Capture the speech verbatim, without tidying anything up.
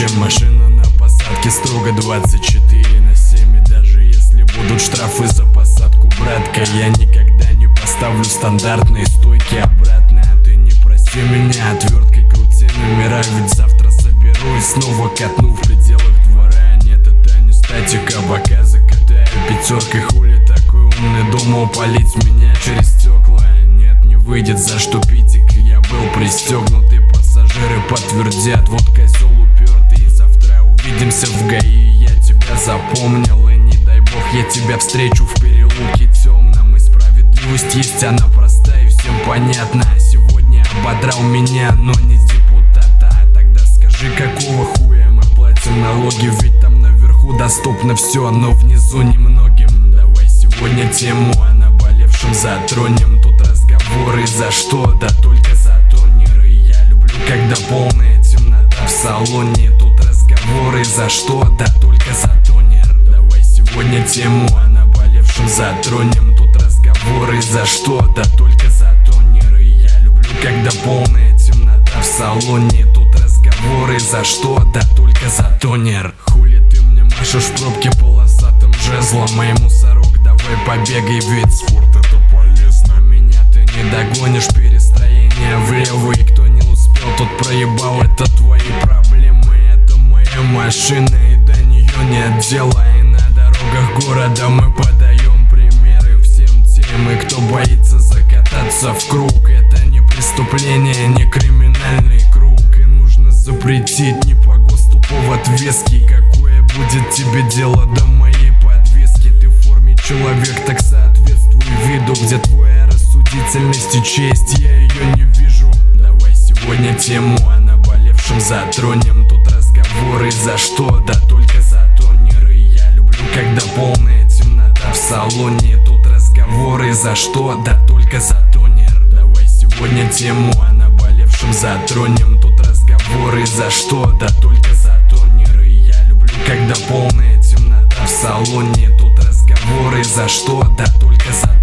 чем машина на посадке. Строго двадцать четыре на семь. И даже если будут штрафы за посадку, братка, я никогда не поставлю стандартные стойки обратно. А ты не проси меня, отверткой крути номера, ведь завтра заберу и снова катну в пределах двора. Нет, это не статика, бока закатаю пятеркой. Хули такой умный, думал палить меня через стекла. Нет, не выйдет, за что питик, я был пристегнут. И пассажиры подтвердят, вот козел упертый. Завтра увидимся в ГАИ, я тебя запомнил. И не дай бог я тебя встречу в переулке темном. И справедливость есть, она простая и всем понятна. Сегодня ободрал меня, но не депутата. Тогда скажи, какого хуя мы платим налоги? Ведь там наверху доступно все, но внизу немногим. Давай сегодня тему о наболевшем затронем. Тут разговоры за что? Да только за тонеры. Я люблю, когда полная темнота в салоне. Тут разговоры за что? Да только за тонер. Давай сегодня тему о наболевшем затронем. Тут разговоры за что? Да только за тонеры. Я люблю, когда полная темнота в салоне. Тут разговоры за что? Да только за тонер. Хули ты мне машешь в пробке полосатым жезлом? Эй, мусорок, давай побегай, ведь спорт это полезно. Меня ты не догонишь, перестроение влево. И кто не успел, тот проебал, это твои проблемы. Это моя машина, и до нее нет дела. И на дорогах города мы подаем примеры всем тем, и кто боится закататься в круг. Это не преступление, не криминальный круг. И нужно запретить, не по ГОСТу повод веский. Какое будет тебе дело до моей подвески? Ты в форме человек, так соответствуй виду. Где твоя рассудительность и честь? Я ее не вижу. Давай сегодня тему о наболевшем затронем. Тут разговоры за что? Да только за тонеры. Я люблю, когда полная темнота в салоне. Тут разговоры за что? Да только за тонер. Давай сегодня тему о наболевшем затронем. Тут разговоры за что? Да только за тонеры. Я люблю, когда полная темнота в салоне. Тут разговоры за что? Да только за